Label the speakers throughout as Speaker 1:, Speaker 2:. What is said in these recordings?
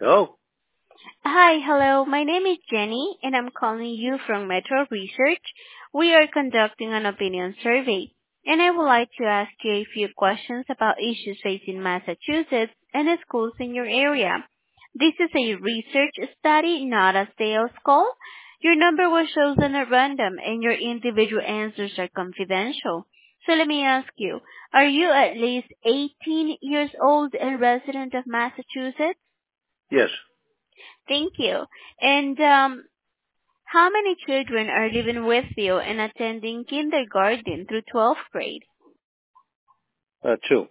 Speaker 1: Oh,
Speaker 2: Hi, hello. My name is Jenny, and I'm calling you from Metro Research. We are conducting an opinion survey, and I would like to ask you a few questions about issues facing Massachusetts and the schools in your area. This is a research study, not a sales call. Your number was chosen at random, and your individual answers are confidential. So let me ask you, are you at least 18 years old and resident of Massachusetts?
Speaker 1: yes.
Speaker 2: Thank you. And how many children are living with you and attending kindergarten through 12th grade?
Speaker 1: Two.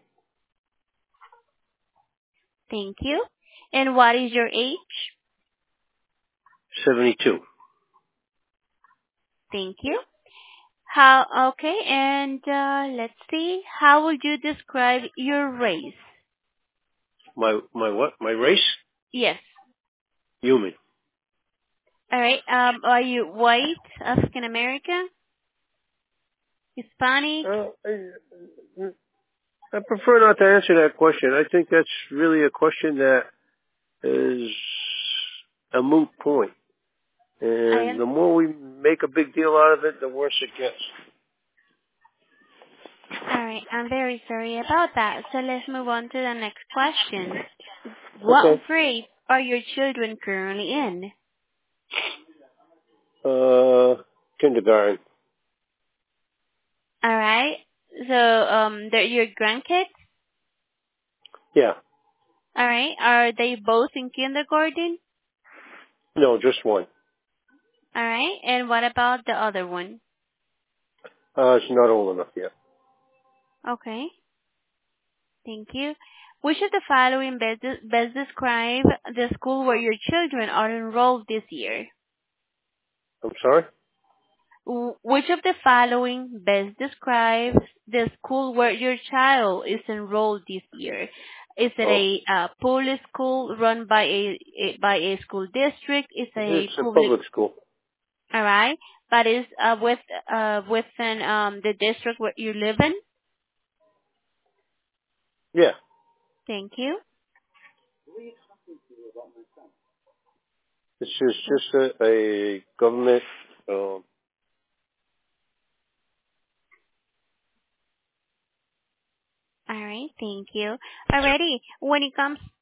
Speaker 2: Thank you. And what is your age?
Speaker 1: 72.
Speaker 2: Thank you. Okay, and let's see. How would you describe your race?
Speaker 1: My what? My race?
Speaker 2: Yes.
Speaker 1: Human.
Speaker 2: All right. Are you white, African American, Hispanic?
Speaker 1: I prefer not to answer that question. I think that's really a question that is a moot point.
Speaker 2: I
Speaker 1: And
Speaker 2: am.
Speaker 1: the more we make a big deal out of it, the worse it gets.
Speaker 2: All right. I'm very sorry about that. So let's move on to the next question. What
Speaker 1: Okay.
Speaker 2: grade are your children currently in?
Speaker 1: Kindergarten.
Speaker 2: All right. So, they're your grandkids.
Speaker 1: Yeah.
Speaker 2: All right. Are they both in kindergarten?
Speaker 1: No, just one.
Speaker 2: All right. And what about the other one?
Speaker 1: It's not old enough yet.
Speaker 2: Okay. Thank you. Which of the following best describe the school where your children are enrolled this year?
Speaker 1: I'm sorry?
Speaker 2: Which of the following best describes the school where your child is enrolled this year? Is it
Speaker 1: Oh.
Speaker 2: a public school run by a school district? Is it a
Speaker 1: It's a
Speaker 2: public?
Speaker 1: public school.
Speaker 2: All right, but is within the district where you live in?
Speaker 1: Yeah.
Speaker 2: Thank you.
Speaker 1: This is just a government,
Speaker 2: All right, thank you. Alrighty, when it comes